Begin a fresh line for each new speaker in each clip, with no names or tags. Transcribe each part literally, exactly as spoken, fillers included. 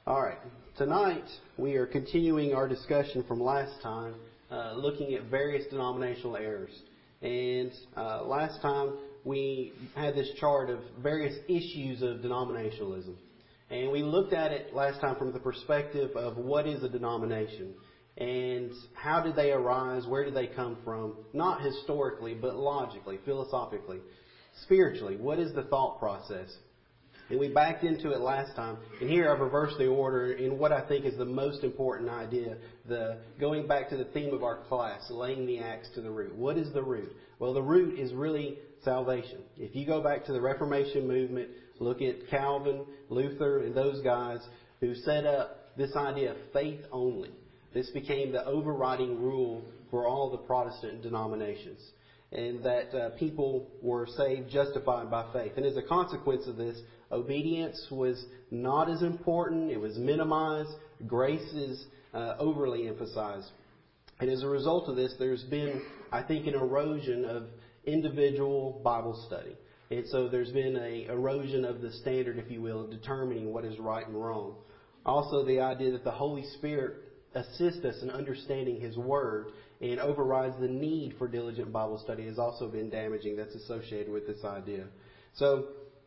All right. Tonight we are continuing our discussion from last time, uh, looking at various denominational errors. And uh, last time we had this chart of various issues of denominationalism. And we looked at it last time from the perspective of what is a denomination and how did they arise, where did they come from, not historically, but logically, philosophically, spiritually. What is the thought process? And we backed into it last time. And here I've reversed the order in what I think is the most important idea, the going back to the theme of our class, laying the axe to the root. What is the root? Well, the root is really salvation. If you go back to the Reformation movement, look at Calvin, Luther, and those guys who set up this idea of faith only. This became the overriding rule for all the Protestant denominations. And that uh, people were saved, justified by faith. And as a consequence of this, obedience was not as important. It was minimized. Grace is uh, overly emphasized. And as a result of this, there's been, I think, an erosion of individual Bible study. And so there's been an erosion of the standard, if you will, of determining what is right and wrong. Also, the idea that the Holy Spirit assists us in understanding His Word and overrides the need for diligent Bible study has also been damaging. That's associated with this idea. So,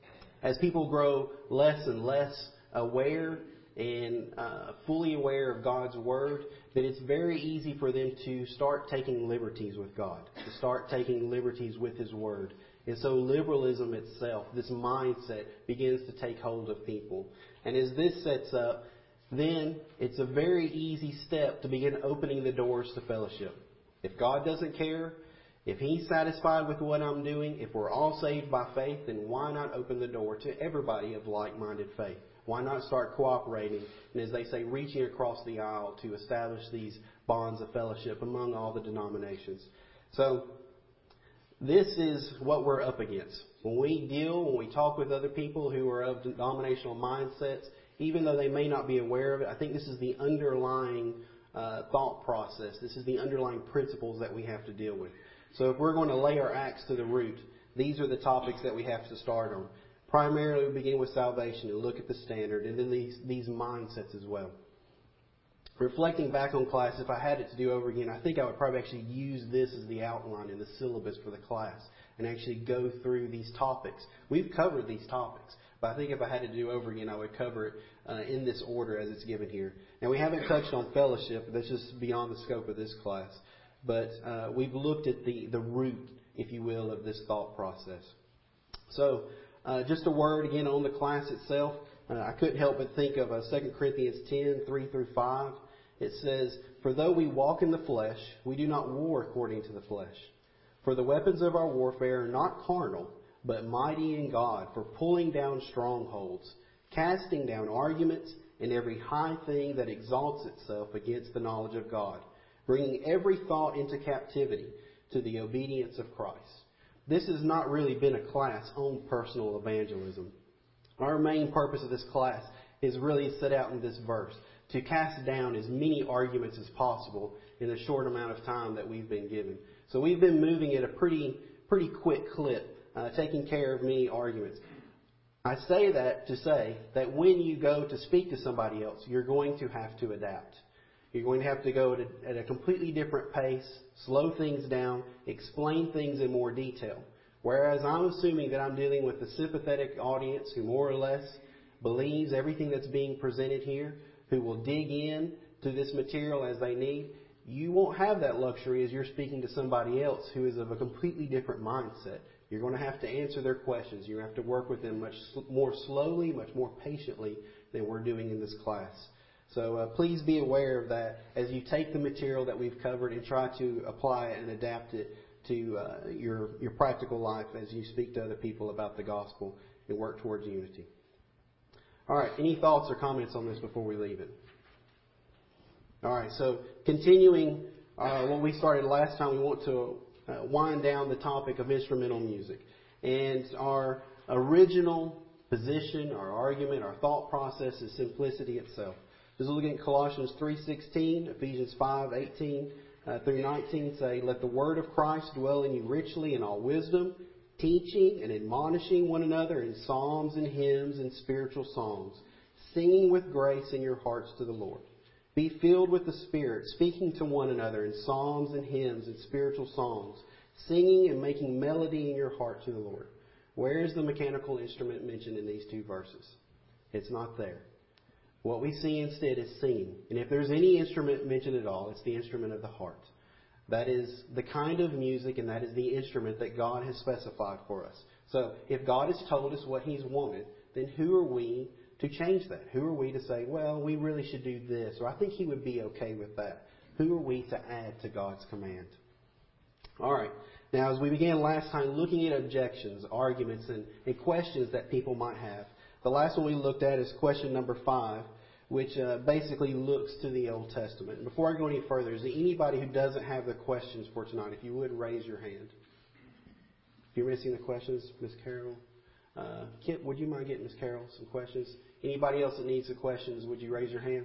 as people grow less and less aware and uh, fully aware of God's Word, that it's very easy for them to start taking liberties with God, to start taking liberties with His Word. And so liberalism itself, this mindset, begins to take hold of people. And as this sets up, then it's a very easy step to begin opening the doors to fellowship. If God doesn't care, if He's satisfied with what I'm doing, if we're all saved by faith, then why not open the door to everybody of like-minded faith? Why not start cooperating and, as they say, reaching across the aisle to establish these bonds of fellowship among all the denominations? So this is what we're up against. When we deal, when we talk with other people who are of denominational mindsets, even though they may not be aware of it, I think this is the underlying uh, thought process. This is the underlying principles that we have to deal with. So if we're going to lay our axe to the root, these are the topics that we have to start on. Primarily, we begin with salvation and look at the standard, and then these, these mindsets as well. Reflecting back on class, if I had it to do over again, I think I would probably actually use this as the outline in the syllabus for the class and actually go through these topics. We've covered these topics, but I think if I had to do over again, I would cover it uh, in this order as it's given here. Now, we haven't touched on fellowship. That's just beyond the scope of this class. But uh, we've looked at the, the root, if you will, of this thought process. So, uh, just a word again on the class itself. Uh, I couldn't help but think of uh, Second Corinthians ten, three through five. It says, "For though we walk in the flesh, we do not war according to the flesh. For the weapons of our warfare are not carnal, but mighty in God for pulling down strongholds, casting down arguments and every high thing that exalts itself against the knowledge of God, bringing every thought into captivity to the obedience of Christ." This has not really been a class on personal evangelism. Our main purpose of this class is really set out in this verse, to cast down as many arguments as possible in a short amount of time that we've been given. So we've been moving at a pretty, pretty quick clip, uh, taking care of many arguments. I say that to say that when you go to speak to somebody else, you're going to have to adapt. You're going to have to go at a, at a completely different pace, slow things down, explain things in more detail. Whereas I'm assuming that I'm dealing with a sympathetic audience who more or less believes everything that's being presented here, who will dig in to this material as they need. You won't have that luxury as you're speaking to somebody else who is of a completely different mindset. You're going to have to answer their questions. You have to work with them much more slowly, much more patiently than we're doing in this class. So uh, please be aware of that as you take the material that we've covered and try to apply it and adapt it to uh, your your practical life as you speak to other people about the gospel and work towards unity. All right, any thoughts or comments on this before we leave it? All right, so continuing uh, what we started last time, we want to uh, wind down the topic of instrumental music. And our original position, our argument, our thought process is simplicity itself. Just looking at Colossians three sixteen, Ephesians five eighteen uh, through nineteen say, "Let the word of Christ dwell in you richly in all wisdom, teaching and admonishing one another in psalms and hymns and spiritual songs, singing with grace in your hearts to the Lord. Be filled with the Spirit, speaking to one another in psalms and hymns and spiritual songs, singing and making melody in your heart to the Lord. Where is the mechanical instrument mentioned in these two verses? It's not there. What we see instead is singing. And if there's any instrument mentioned at all, it's the instrument of the heart. That is the kind of music and that is the instrument that God has specified for us. So if God has told us what He's wanted, then who are we to change that? Who are we to say, well, we really should do this, or I think He would be okay with that? Who are we to add to God's command? All right. Now, as we began last time looking at objections, arguments, and, and questions that people might have, the last one we looked at is question number five, which uh, basically looks to the Old Testament. And before I go any further, is there anybody who doesn't have the questions for tonight? If you would, raise your hand. If you're missing the questions, Miss Carol. Uh, Kent, would you mind getting Miss Carol some questions? Anybody else that needs the questions, would you raise your hand?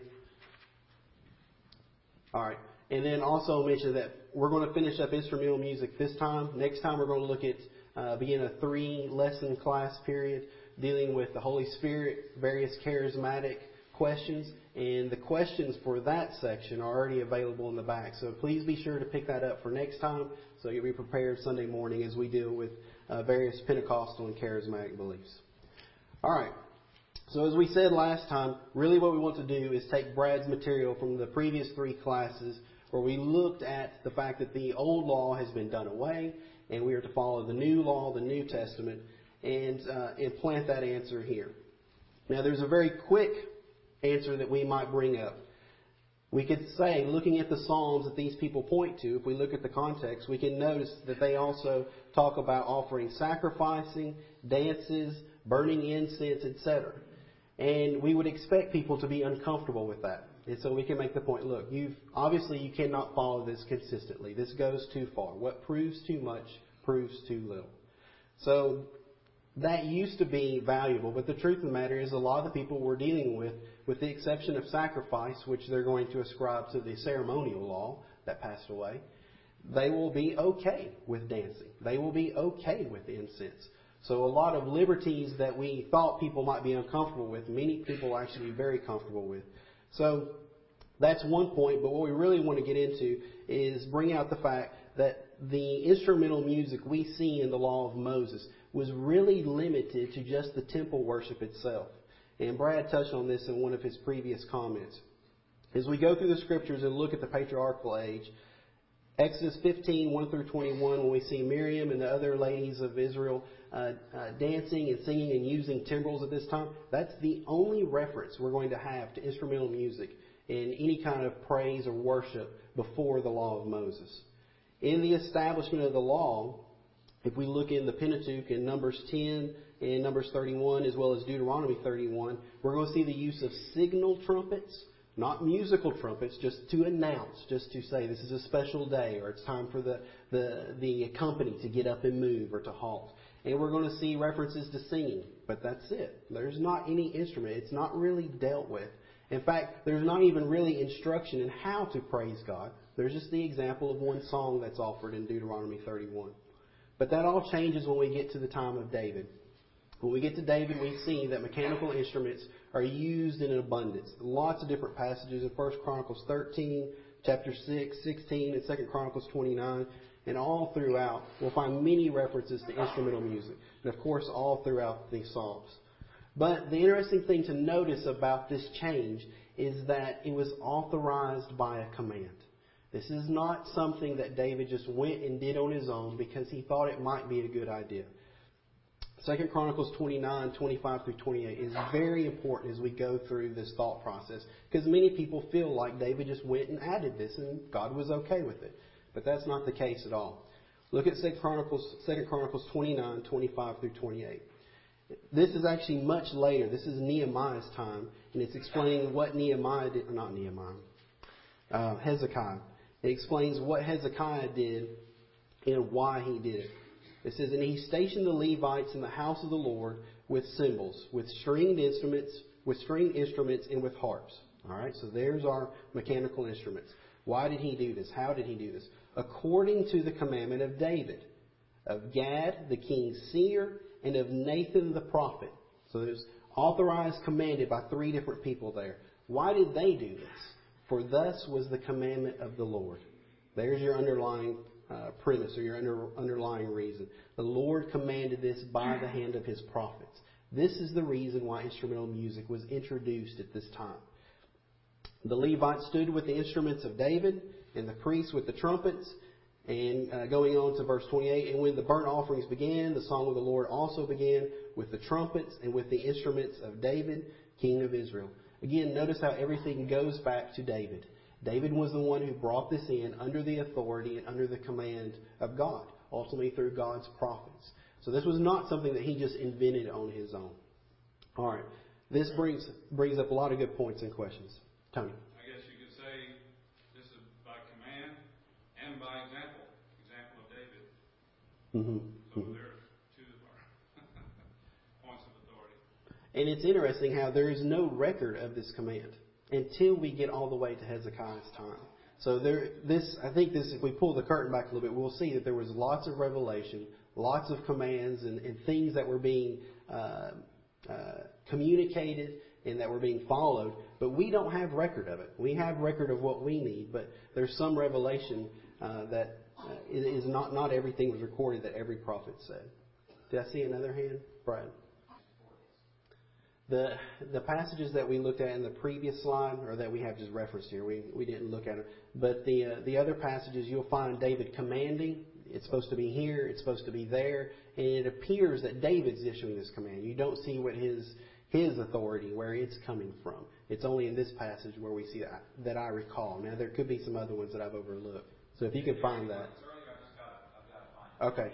All right. And then also mention that we're going to finish up instrumental music this time. Next time we're going to look at, uh, begin a three-lesson class period dealing with the Holy Spirit, various charismatic questions. And the questions for that section are already available in the back. So please be sure to pick that up for next time so you'll be prepared Sunday morning as we deal with uh, various Pentecostal and charismatic beliefs. All right. So as we said last time, really what we want to do is take Brad's material from the previous three classes where we looked at the fact that the old law has been done away and we are to follow the new law, the New Testament, and uh, implant that answer here. Now there's a very quick answer that we might bring up. We could say, looking at the Psalms that these people point to, if we look at the context, we can notice that they also talk about offering sacrificing, dances, burning incense, et cetera. And we would expect people to be uncomfortable with that. And so we can make the point, look, you've obviously you cannot follow this consistently. This goes too far. What proves too much proves too little. So that used to be valuable, but the truth of the matter is a lot of the people we're dealing with, with the exception of sacrifice, which they're going to ascribe to the ceremonial law that passed away, they will be okay with dancing. They will be okay with incense. So a lot of liberties that we thought people might be uncomfortable with, many people are actually very comfortable with. So that's one point, but what we really want to get into is bring out the fact that the instrumental music we see in the law of Moses was really limited to just the temple worship itself. And Brad touched on this in one of his previous comments. As we go through the scriptures and look at the patriarchal age, Exodus fifteen, one through twenty-one, when we see Miriam and the other ladies of Israel uh, uh, dancing and singing and using timbrels at this time, that's the only reference we're going to have to instrumental music in any kind of praise or worship before the law of Moses. In the establishment of the law, if we look in the Pentateuch in Numbers ten and Numbers thirty-one as well as Deuteronomy thirty-one, we're going to see the use of signal trumpets, not musical trumpets, just to announce, just to say this is a special day or it's time for the, the, the company to get up and move or to halt. And we're going to see references to singing, but that's it. There's not any instrument. It's not really dealt with. In fact, there's not even really instruction in how to praise God. There's just the example of one song that's offered in Deuteronomy thirty-one. But that all changes when we get to the time of David. When we get to David, we see that mechanical instruments are used in an abundance. Lots of different passages in First Chronicles thirteen, chapter six, sixteen, and Second Chronicles twenty-nine. And all throughout, we'll find many references to instrumental music. And of course, all throughout the Psalms. But the interesting thing to notice about this change is that it was authorized by a command. This is not something that David just went and did on his own because he thought it might be a good idea. Second Chronicles twenty-nine, twenty-five through twenty-eight is very important as we go through this thought process because many people feel like David just went and added this and God was okay with it. But that's not the case at all. Look at Second Chronicles, Second Chronicles twenty-nine, twenty-five through twenty-eight. This is actually much later. This is Nehemiah's time, and it's explaining what Nehemiah did, not Nehemiah, uh, Hezekiah. It explains what Hezekiah did and why he did it. It says, and he stationed the Levites in the house of the Lord with cymbals, with stringed instruments, with stringed instruments, and with harps. All right, so there's our mechanical instruments. Why did he do this? How did he do this? According to the commandment of David, of Gad, the king's seer, and of Nathan the prophet. So there's Authorized, commanded by three different people there. Why did they do this? For thus was the commandment of the Lord. There's your underlying uh, premise or your under, underlying reason. The Lord commanded this by the hand of His prophets. This is the reason why instrumental music was introduced at this time. The Levites stood with the instruments of David, and the priests with the trumpets. And uh, going on to verse twenty-eight, and when the burnt offerings began, the song of the Lord also began with the trumpets and with the instruments of David, king of Israel. Again, notice how everything goes back to David. David was the one who brought this in under the authority and under the command of God, ultimately through God's prophets. So this was not something that he just invented on his own. All right, this brings brings up a lot of good points and questions. Tony.
I guess you could say this is by command and by example. Example of David.
Mm-hmm.
So
mm-hmm.
there's two of our points of authority.
And it's interesting how there is no record of this command until we get all the way to Hezekiah's time. So there, this, I think this, if we pull the curtain back a little bit, we'll see that there was lots of revelation, lots of commands and, and things that were being uh, uh, communicated and that were being followed, but we don't have record of it. We have record of what we need, but there's some revelation uh, that uh, is not, not everything was recorded that every prophet said. Did I see another hand? Brad. The the passages that we looked at in the previous slide, or that we have just referenced here, we we didn't look at them. But the uh, the other passages, you'll find David commanding. It's supposed to be here. It's supposed to be there, and it appears that David's issuing this command. You don't see what his his authority, where it's coming from. It's only in this passage where we see that, that I recall. Now there could be some other ones that I've overlooked. So if you can find that. Okay.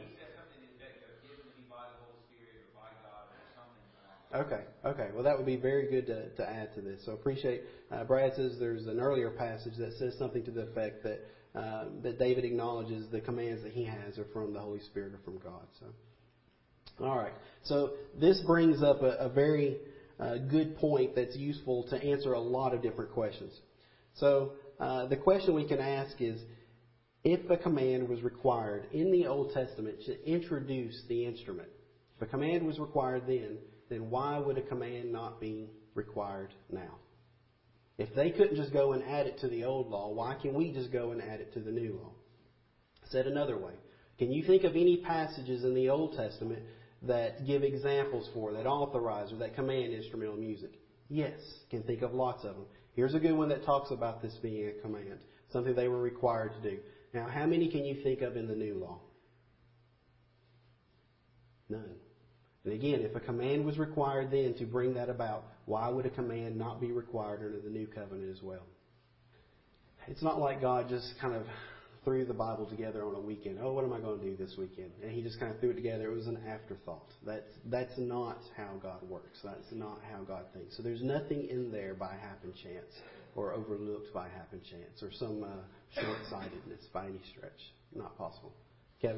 Okay, okay. Well, that would be very good to, to add to this. So appreciate, uh, Brad says there's an earlier passage that says something to the effect that uh, that David acknowledges the commands that he has are from the Holy Spirit or from God. So, all right. So this brings up a, a very uh, good point that's useful to answer a lot of different questions. So uh, the question we can ask is, if a command was required in the Old Testament to introduce the instrument, if a command was required then, then why would a command not be required now? If they couldn't just go and add it to the old law, why can we just go and add it to the new law? Said another way, can you think of any passages in the Old Testament that give examples for, that authorize, or that command instrumental music? Yes, can think of lots of them. Here's a good one that talks about this being a command, something they were required to do. Now, how many can you think of in the new law? None. And again, if a command was required then to bring that about, why would a command not be required under the new covenant as well? It's not like God just kind of threw the Bible together on a weekend. Oh, what am I going to do this weekend? And He just kind of threw it together. It was an afterthought. That's, that's not how God works. That's not how God thinks. So there's nothing in there by happen chance or overlooked by happen chance or some uh, short-sightedness by any stretch. Not possible. Kevin?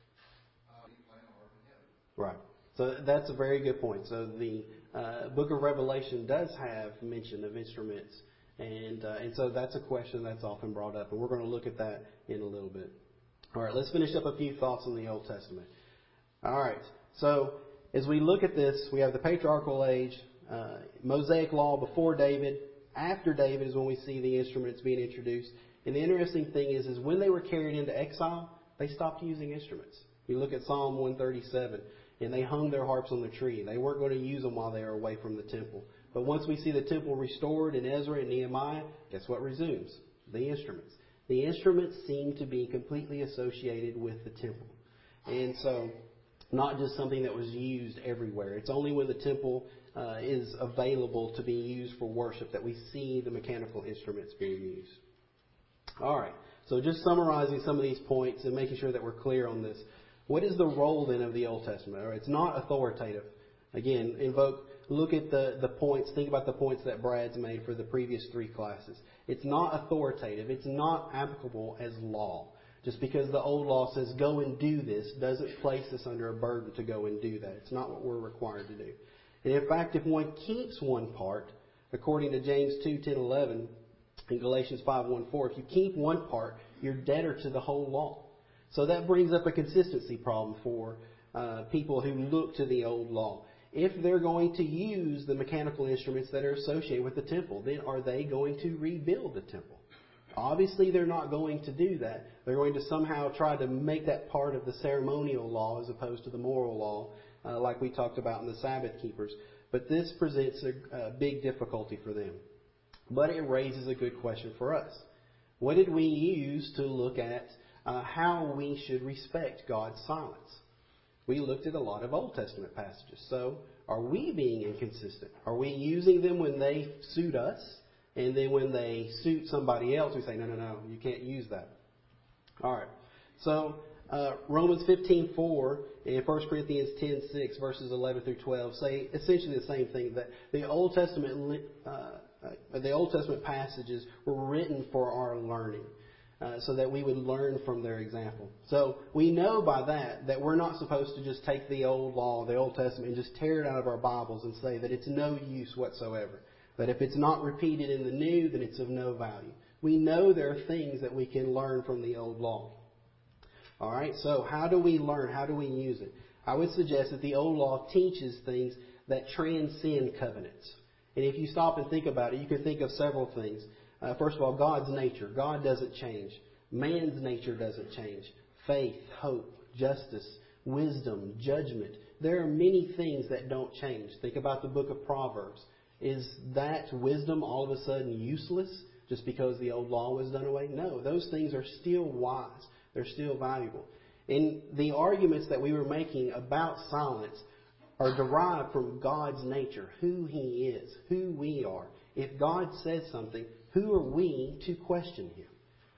Right. So that's a very good point. So the uh, book of Revelation does have mention of instruments, and uh, and so that's a question that's often brought up, and we're going to look at that in a little bit. All right, let's finish up a few thoughts on the Old Testament. All right, so as we look at this, we have the patriarchal age, uh, Mosaic law before David. After David is when we see the instruments being introduced. And the interesting thing is, is when they were carried into exile, they stopped using instruments. You look at Psalm one thirty-seven. And they hung their harps on the tree. They weren't going to use them while they were away from the temple. But once we see the temple restored in Ezra and Nehemiah, guess what resumes? The instruments. The instruments seem to be completely associated with the temple. And so, not just something that was used everywhere. It's only when the temple uh, is available to be used for worship that we see the mechanical instruments being used. All right. So just summarizing some of these points and making sure that we're clear on this. What is the role then of the Old Testament? It's not authoritative. Again, invoke, look at the, the points, think about the points that Brad's made for the previous three classes. It's not authoritative. It's not applicable as law. Just because the old law says go and do this doesn't place us under a burden to go and do that. It's not what we're required to do. And in fact, if one keeps one part, according to James two, ten, eleven, and Galatians five, one, four, if you keep one part, you're debtor to the whole law. So that brings up a consistency problem for uh, people who look to the old law. if they're going to use the mechanical instruments that are associated with the temple, then are they going to rebuild the temple? Obviously, they're not going to do that. They're going to somehow try to make that part of the ceremonial law as opposed to the moral law, uh, like we talked about in the Sabbath keepers. But this presents a, a big difficulty for them. But it raises a good question for us. What did we use to look at uh, how we should respect God's silence? We looked at a lot of Old Testament passages. So, are we being inconsistent? Are we using them when they suit us? And then when they suit somebody else, we say, no, no, no, you can't use that. All right. So, uh, Romans fifteen four and First Corinthians ten six, verses eleven through twelve, say essentially the same thing, that the Old Testament uh, uh, the Old Testament passages were written for our learning, uh, so that we would learn from their example. So we know by that that we're not supposed to just take the old law, the Old Testament, and just tear it out of our Bibles and say that it's no use whatsoever. That if it's not repeated in the new, then it's of no value. We know there are things that we can learn from the old law. All right, so how do we learn? How do we use it? I would suggest that the old law teaches things that transcend covenants. And if you stop and think about it, you can think of several things. Uh, first of all, God's nature. God doesn't change. Man's nature doesn't change. Faith, hope, justice, wisdom, judgment. There are many things that don't change. Think about the book of Proverbs. Is that wisdom all of a sudden useless just because the old law was done away? No, those things are still wise. They're still valuable. And the arguments that we were making about silence are derived from God's nature, who He is, who we are. If God says something, who are we to question Him?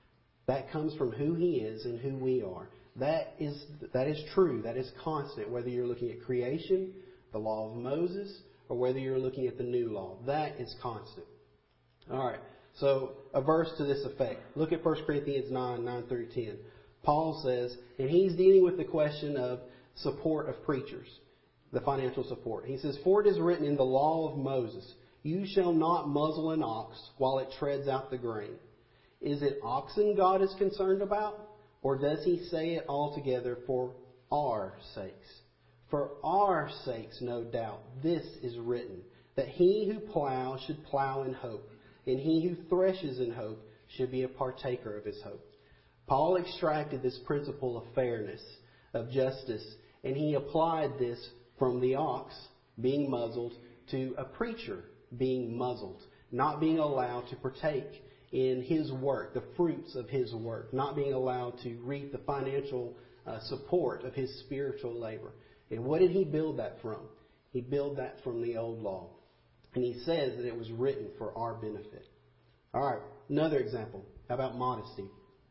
That comes from who He is and who we are. That is, that is true. That is constant, whether you're looking at creation, the law of Moses, or whether you're looking at the new law. That is constant. All right. So a verse to this effect. Look at First Corinthians nine, nine through ten. Paul says, and he's dealing with the question of support of preachers, the financial support. He says, for it is written in the law of Moses, you shall not muzzle an ox while it treads out the grain. Is it oxen God is concerned about? Or does he say it altogether for our sakes? For our sakes, no doubt, this is written, that he who plows should plow in hope, and he who threshes in hope should be a partaker of his hope. Paul extracted this principle of fairness, of justice, and he applied this from the ox being muzzled to a preacher being muzzled, not being allowed to partake in his work, the fruits of his work, not being allowed to reap the financial uh, support of his spiritual labor. And what did he build that from? He built that from the old law. And he says that it was written for our benefit. All right, another example. How about modesty?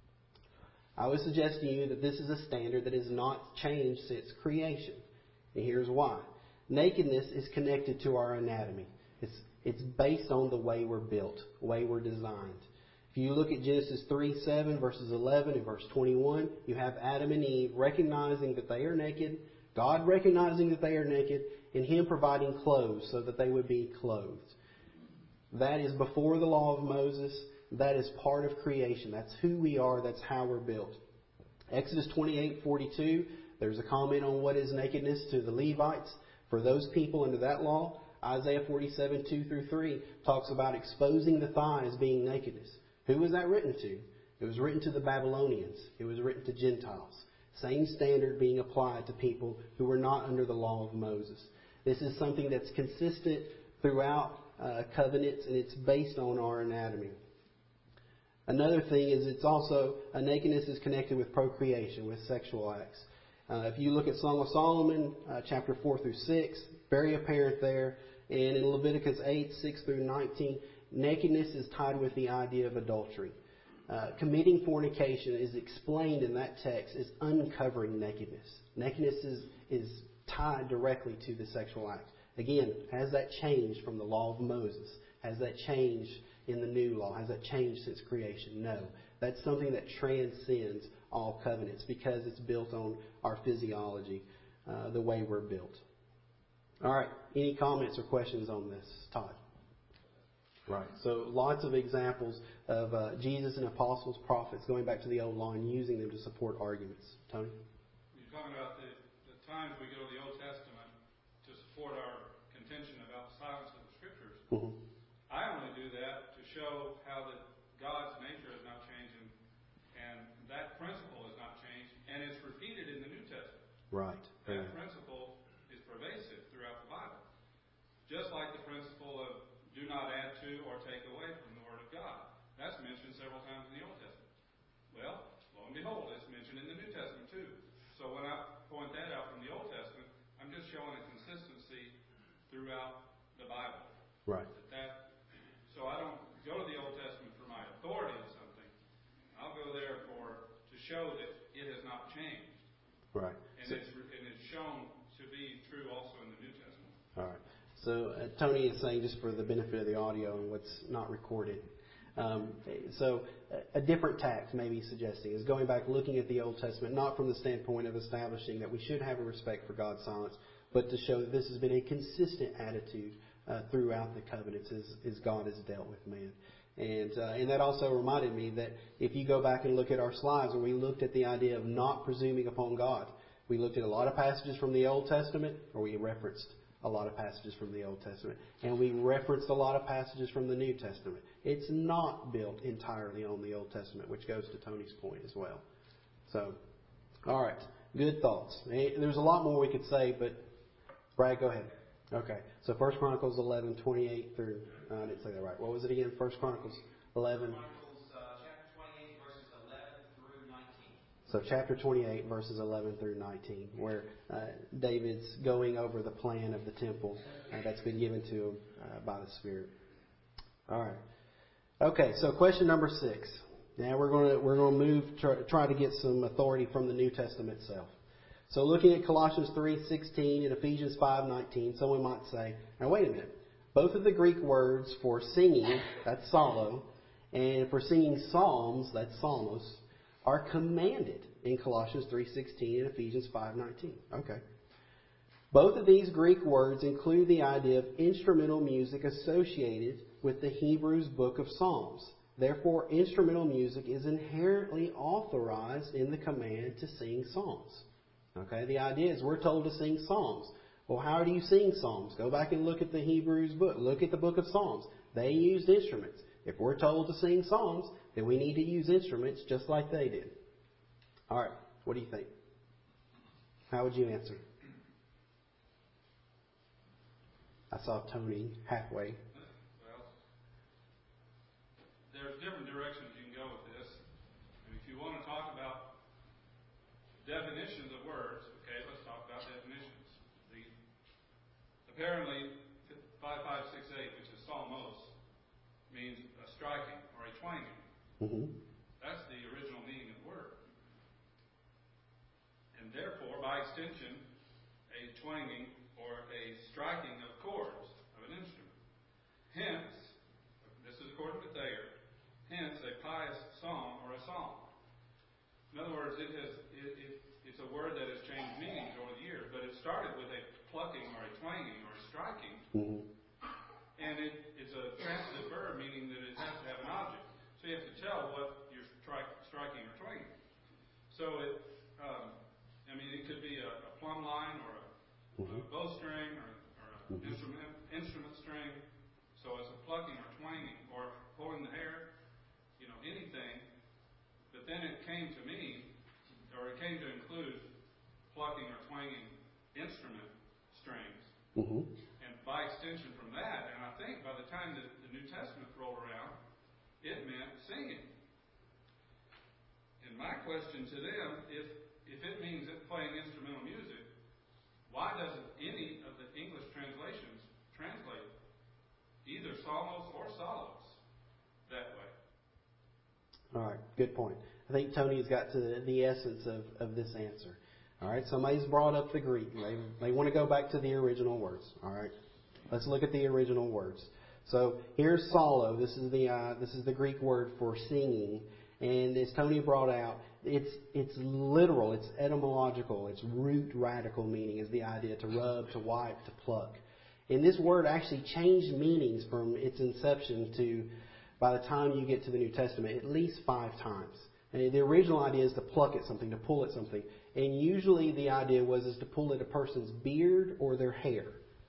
I would suggest to you that this is a standard that has not changed since creation. And here's why. Nakedness is connected to our anatomy. It's, it's based on the way we're built, the way we're designed. If you look at Genesis three seven, verses eleven and verse twenty-one, you have Adam and Eve recognizing that they are naked, God recognizing that they are naked, and Him providing clothes so that they would be clothed. That is before the law of Moses. That is part of creation. That's who we are. That's how we're built. Exodus twenty-eight forty-two, there's a comment on what is nakedness to the Levites. For those people under that law, Isaiah forty-seven two through three talks about exposing the thighs being nakedness. Who was that written to? It was written to the Babylonians. It was written to Gentiles. Same standard being applied to people who were not under the law of Moses. This is something that's consistent throughout uh, covenants, and it's based on our anatomy. Another thing is it's also, uh, nakedness is connected with procreation, with sexual acts. Uh, if you look at Song of Solomon, uh, chapter four through six, very apparent there. And in Leviticus eight, six through nineteen, nakedness is tied with the idea of adultery. Uh, committing fornication is explained in that text as uncovering nakedness. Nakedness is, is tied directly to the sexual act. Again, has that changed from the law of Moses? Has that changed in the new law? Has that changed since creation? No. That's something that transcends all covenants because it's built on our physiology, uh, the way we're built. All right. Any comments or questions on this, Todd? Right. So lots of examples of uh, Jesus and apostles, prophets, going back to the old law and using them to support arguments. Tony?
You're talking about the, the times we go to the Old Testament to support our
Mm-hmm.
I only do that to show how that God's nature is not changing, and that principle is not changed, and it's repeated in the New Testament.
Right.
That
Yeah.
principle is pervasive throughout the Bible. Just like the principle of do not add to or take away from the Word of God. That's mentioned several times in the Old Testament. Well, lo and behold, it's mentioned in the New Testament too. So when I point that out from the Old Testament, I'm just showing a consistency throughout the Bible.
Right.
That, that so I don't go to the Old Testament for my authority in something. I'll go there for to show that it has not changed.
Right.
And
So,
it's and it's shown to be true also in the New Testament.
all right. So uh, Tony is saying, just for the benefit of the audio and what's not recorded, um, so a, a different tact maybe suggesting is going back, looking at the Old Testament, not from the standpoint of establishing that we should have a respect for God's silence, but to show that this has been a consistent attitude uh, throughout the covenants as, as God has dealt with man. And uh, and that also reminded me that if you go back and look at our slides where we looked at the idea of not presuming upon God, we looked at a lot of passages from the Old Testament, or we referenced a lot of passages from the Old Testament, and we referenced a lot of passages from the New Testament. It's not built entirely on the Old Testament, which goes to Tony's point as well. So, all right, good thoughts. There's a lot more we could say, but Brad, go ahead. Okay, so First Chronicles eleven twenty-eight through, uh, I didn't say that right. What was it again? First Chronicles eleven.
Chronicles uh, chapter twenty-eight, verses eleven through nineteen.
So chapter twenty-eight, verses eleven through nineteen, where uh, David's going over the plan of the temple uh, that's been given to him uh, by the Spirit. All right. Okay, so question number six. Now we're going to we're going to move try, try to get some authority from the New Testament itself. So looking at Colossians three sixteen and Ephesians five nineteen, someone might say, now wait a minute. Both of the Greek words for singing, that's psallo, and for singing psalms, that's psalmos, are commanded in Colossians three sixteen and Ephesians five nineteen. Okay. Both of these Greek words include the idea of instrumental music associated with the Hebrews book of Psalms. Therefore, instrumental music is inherently authorized in the command to sing psalms. Okay, the idea is we're told to sing psalms. Well, how do you sing psalms? Go back and look at the Hebrews book. Look at the book of Psalms. They used instruments. If we're told to sing psalms, then we need to use instruments just like they did. All right, what do you think? How would you answer? I saw Tony halfway.
Well, there's different directions you can go with this. And if you want to talk about definitions of words, okay, let's talk about definitions. The, apparently, five five six eight, which is psalmos, means a striking or a twanging.
Mm-hmm.
That's the original meaning of the word. And therefore, by extension, a twanging or a striking of chords of an instrument. Hence, this is according to Thayer, hence a pious song or a psalm. In other words, it has it, it, it's a word that has changed meanings over the years, but it started with a plucking or a twanging or a striking,
Mm-hmm.
and it, it's a transitive verb, meaning that it has to have an object. So you have to tell what you're stri- striking or twanging. So it, um, I mean, it could be a, a plumb line or a,
Mm-hmm.
a bowstring or, or an
Mm-hmm.
instrument instrument string. So it's a plucking or twanging or pulling the hair, you know, anything. But then it came to mean, or it came to include plucking or twanging instrument strings.
Mm-hmm.
And by extension from that, and I think by the time that the New Testament rolled around, it meant singing. And my question to them, if if it means it playing instrumental music, why doesn't any of the English translations translate either psalmos or psallos that way?
All right, good point. I think Tony's got to the, the essence of, of this answer. All right, somebody's brought up the Greek. They, they want to go back to the original words. All right, let's look at the original words. So here's psallo. This is the uh, this is the Greek word for singing, and as Tony brought out, it's it's literal. It's etymological. Its root radical meaning is the idea to rub, to wipe, to pluck. And this word actually changed meanings from its inception to by the time you get to the New Testament at least five times. And the original idea is to pluck at something, to pull at something. And usually the idea was is to pull at a person's beard or their hair.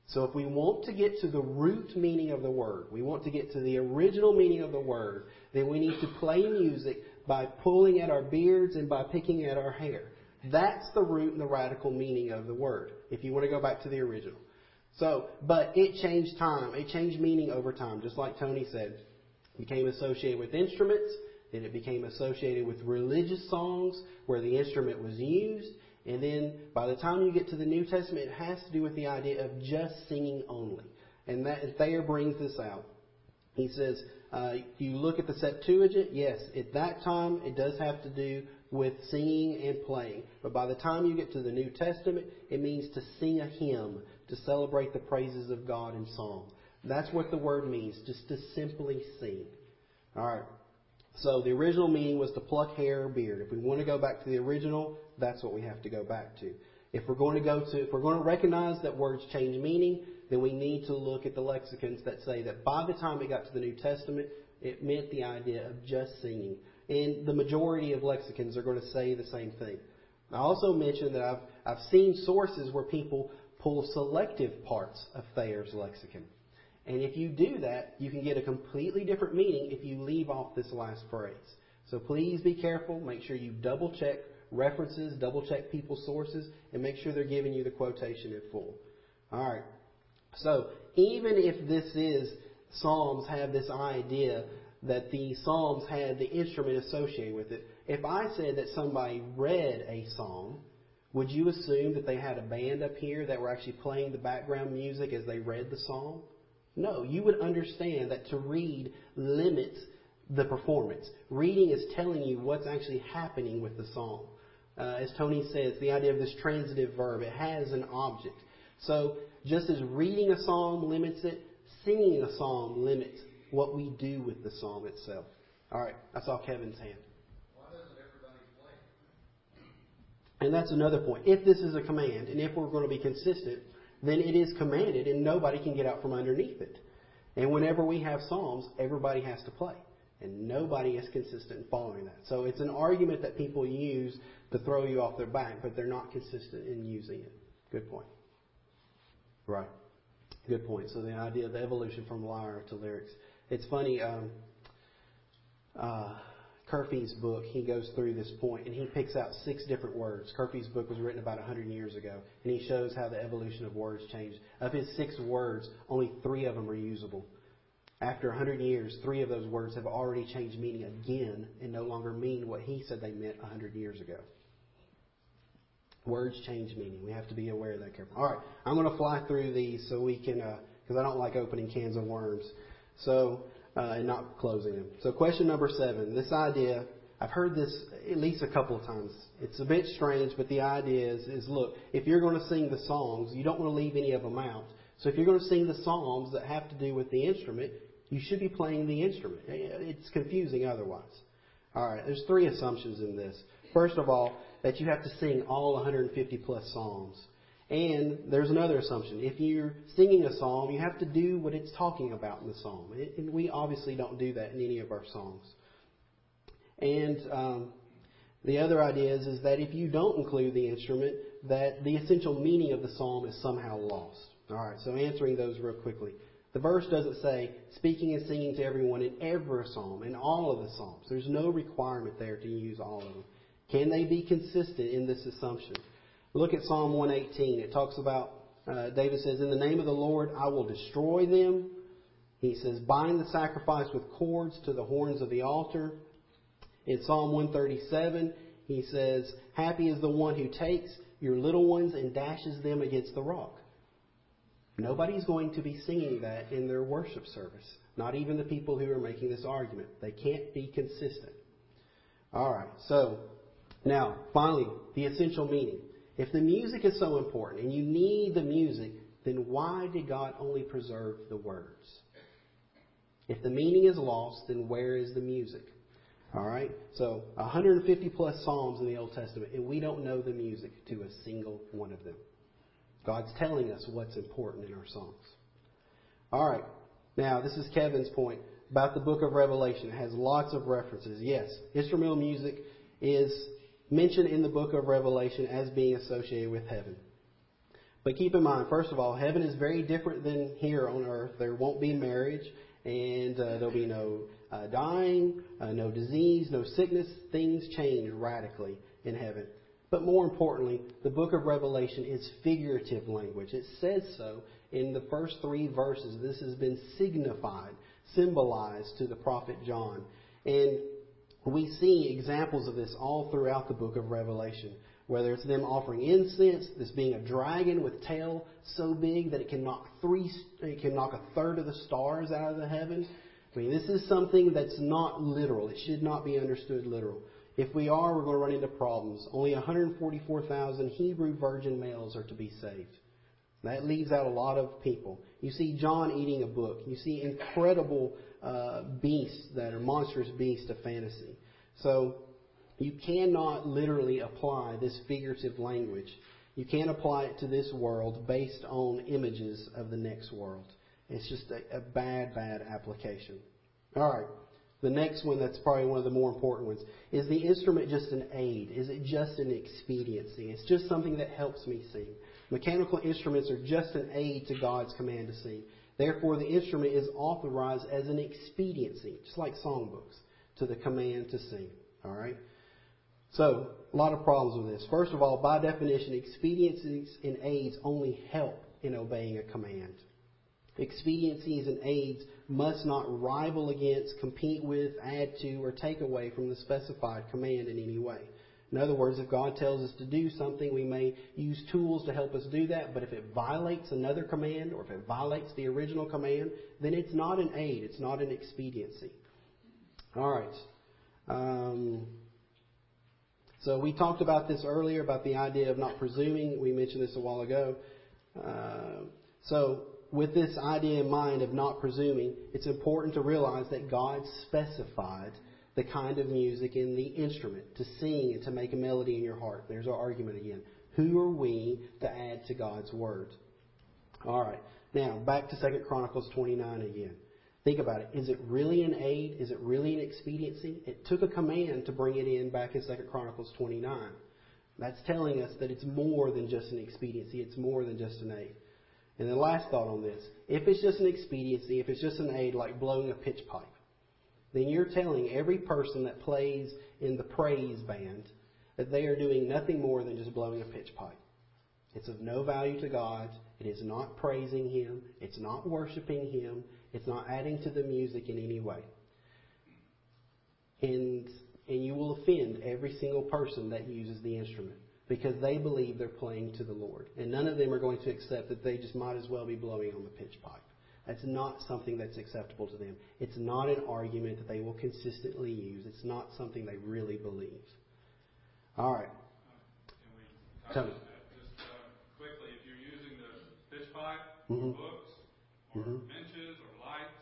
So if we want to get to the root meaning of the word, we want to get to the original meaning of the word, then we need to play music by pulling at our beards and by picking at our hair. That's the root and the radical meaning of the word, if you want to go back to the original. So, but it changed time. It changed meaning over time, just like Tony said. It became associated with instruments, then it became associated with religious songs where the instrument was used. And then by the time you get to the New Testament, it has to do with the idea of just singing only. And that Thayer brings this out. He says, uh, you look at the Septuagint, yes, at that time it does have to do with singing and playing. But by the time you get to the New Testament, it means to sing a hymn, to celebrate the praises of God in song. That's what the word means, just to simply sing. All right. So the original meaning was to pluck hair or beard. If we want to go back to the original, that's what we have to go back to. If we're going to go to, if we're going to recognize that words change meaning, then we need to look at the lexicons that say that by the time it got to the New Testament, it meant the idea of just singing. And the majority of lexicons are going to say the same thing. I also mentioned that I've I've seen sources where people pull selective parts of Thayer's lexicon. And if you do that, you can get a completely different meaning if you leave off this last phrase. So please be careful. Make sure you double check references, double check people's sources, and make sure they're giving you the quotation in full. All right. So even if this is, Psalms have this idea that the Psalms had the instrument associated with it, if I said that somebody read a psalm, would you assume that they had a band up here that were actually playing the background music as they read the psalm? No, you would understand that to read limits the performance. Reading is telling you what's actually happening with the psalm. Uh, as Tony says, the idea of this transitive verb, it has an object. So just as reading a psalm limits it, singing a psalm limits what we do with the psalm itself. All right, I saw Kevin's hand.
Why doesn't everybody play?
And that's another point. If this is a command, and if we're going to be consistent, then it is commanded and nobody can get out from underneath it. And whenever we have psalms, everybody has to play. And nobody is consistent in following that. So it's an argument that people use to throw you off their back, but they're not consistent in using it. Good point. Right. Good point. So the idea of the evolution from lyre to lyrics. It's funny, um, uh, Curfee's book, he goes through this point and he picks out six different words. Curfee's book was written about one hundred years ago, and he shows how the evolution of words changed. Of his six words, only three of them are usable. After one hundred years, three of those words have already changed meaning again and no longer mean what he said they meant one hundred years ago. Words change meaning. We have to be aware of that careful. All right, I'm going to fly through these so we can, because uh, I don't like opening cans of worms. So, uh, and not closing them. So question number seven, this idea, I've heard this at least a couple of times. It's a bit strange, but the idea is, is look, if you're going to sing the songs, you don't want to leave any of them out. So if you're going to sing the psalms that have to do with the instrument, you should be playing the instrument. It's confusing otherwise. All right, there's three assumptions in this. First of all, that you have to sing all one hundred fifty plus psalms. And there's another assumption. If you're singing a psalm, you have to do what it's talking about in the psalm. And we obviously don't do that in any of our songs. And um, the other idea is, is that if you don't include the instrument, that the essential meaning of the psalm is somehow lost. All right, so answering those real quickly. The verse doesn't say speaking and singing to everyone in every psalm, in all of the psalms. There's no requirement there to use all of them. Can they be consistent in this assumption? Look at Psalm one eighteen. It talks about, uh, David says, in the name of the Lord I will destroy them. He says, bind the sacrifice with cords to the horns of the altar. In Psalm one thirty-seven, he says, happy is the one who takes your little ones and dashes them against the rock. Nobody's going to be singing that in their worship service. Not even the people who are making this argument. They can't be consistent. All right, so now, finally, the essential meaning. If the music is so important and you need the music, then why did God only preserve the words? If the meaning is lost, then where is the music? All right? So, one hundred fifty plus psalms in the Old Testament, and we don't know the music to a single one of them. God's telling us what's important in our songs. All right. Now, this is Kevin's point about the book of Revelation. It has lots of references. Yes, instrumental music is mentioned in the book of Revelation as being associated with heaven. But keep in mind, first of all, heaven is very different than here on earth. There won't be marriage, and uh, there'll be no uh, dying, uh, no disease, no sickness. Things change radically in heaven. But more importantly, the book of Revelation is figurative language. It says so in the first three verses. This has been signified, symbolized to the prophet John. And we see examples of this all throughout the book of Revelation. Whether it's them offering incense, this being a dragon with tail so big that it can knock three, it can knock a third of the stars out of the heaven. I mean, this is something that's not literal. It should not be understood literal. If we are, we're going to run into problems. Only one hundred forty-four thousand Hebrew virgin males are to be saved. That leaves out a lot of people. You see John eating a book. You see incredible uh, beasts that are monstrous beasts of fantasy. So you cannot literally apply this figurative language. You can't apply it to this world based on images of the next world. It's just a, a bad, bad application. All right. The next one, that's probably one of the more important ones, is the instrument just an aid? Is it just an expediency? It's just something that helps me sing. Mechanical instruments are just an aid to God's command to sing. Therefore, the instrument is authorized as an expediency, just like songbooks, to the command to sing. All right? So, a lot of problems with this. First of all, by definition, expediencies and aids only help in obeying a command. Expediencies and aids must not rival against, compete with, add to, or take away from the specified command in any way. In other words, if God tells us to do something, we may use tools to help us do that, but if it violates another command, or if it violates the original command, then it's not an aid, it's not an expediency. All right. Um, so we talked about this earlier, about the idea of not presuming. We mentioned this a while ago. Uh, so with this idea in mind of not presuming, it's important to realize that God specified the kind of music in the instrument to sing and to make a melody in your heart. There's our argument again. Who are we to add to God's word? All right. Now, back to Second Chronicles twenty-nine again. Think about it. Is it really an aid? Is it really an expediency? It took a command to bring it in back in Second Chronicles twenty-nine. That's telling us that it's more than just an expediency. It's more than just an aid. And the last thought on this. If it's just an expediency, if it's just an aid like blowing a pitch pipe, then you're telling every person that plays in the praise band that they are doing nothing more than just blowing a pitch pipe. It's of no value to God. It is not praising Him. It's not worshiping Him. It's not adding to the music in any way. And, and you will offend every single person that uses the instrument because they believe they're playing to the Lord. And none of them are going to accept that they just might as well be blowing on the pitch pipe. That's not something that's acceptable to them. It's not an argument that they will consistently use. It's not something they really believe. All right.
Uh, Tell me. Just uh, quickly, if you're using the pitch pipe, mm-hmm. or books, or mm-hmm. benches, or lights,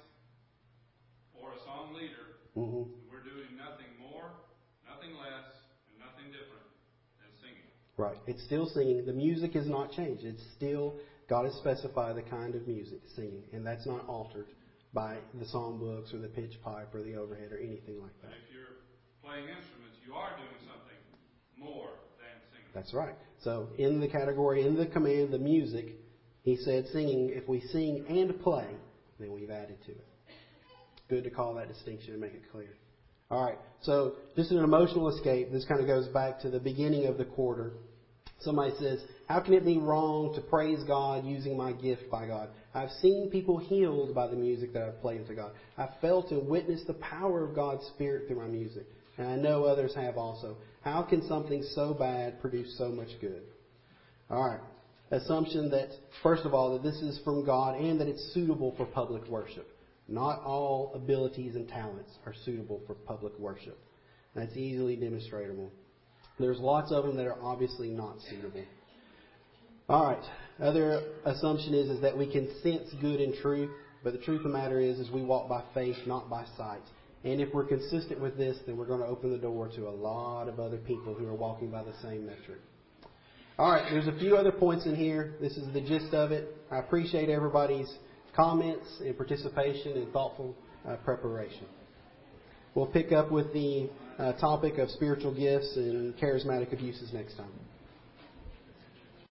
or a song leader, mm-hmm. we're doing nothing more, nothing less, and nothing different than singing.
Right. It's still singing. The music is not changed. It's still... God has specified the kind of music singing, and that's not altered by the songbooks or the pitch pipe or the overhead or anything like that.
But if you're playing instruments, you are doing something more than singing.
That's right. So in the category, in the command, the music, he said singing, if we sing and play, then we've added to it. Good to call that distinction and make it clear. All right. So just an emotional escape. This kind of goes back to the beginning of the quarter. Somebody says, how can it be wrong to praise God using my gift by God? I've seen people healed by the music that I've played to God. I've felt and witnessed the power of God's Spirit through my music. And I know others have also. How can something so bad produce so much good? All right. Assumption that, first of all, that this is from God and that it's suitable for public worship. Not all abilities and talents are suitable for public worship. That's easily demonstrable. There's lots of them that are obviously not suitable. All right. Other assumption is, is that we can sense good and truth, but the truth of the matter is, is we walk by faith, not by sight. And if we're consistent with this, then we're going to open the door to a lot of other people who are walking by the same metric. All right. There's a few other points in here. This is the gist of it. I appreciate everybody's comments and participation and thoughtful uh, preparation. We'll pick up with the uh, topic of spiritual gifts and charismatic abuses next time.